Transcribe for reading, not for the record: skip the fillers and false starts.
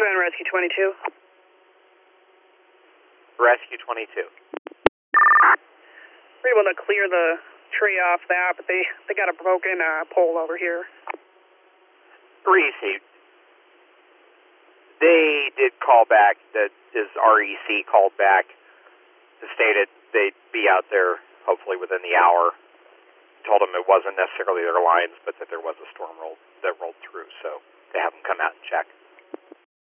on Rescue 22. Rescue 22. We're able to clear the tree off that, but they got a broken pole over here. Received. They did call back, that his REC called back, stated they'd be out there hopefully within the hour. Told them it wasn't necessarily their lines, but that there was a storm that rolled through, so to have them come out and check.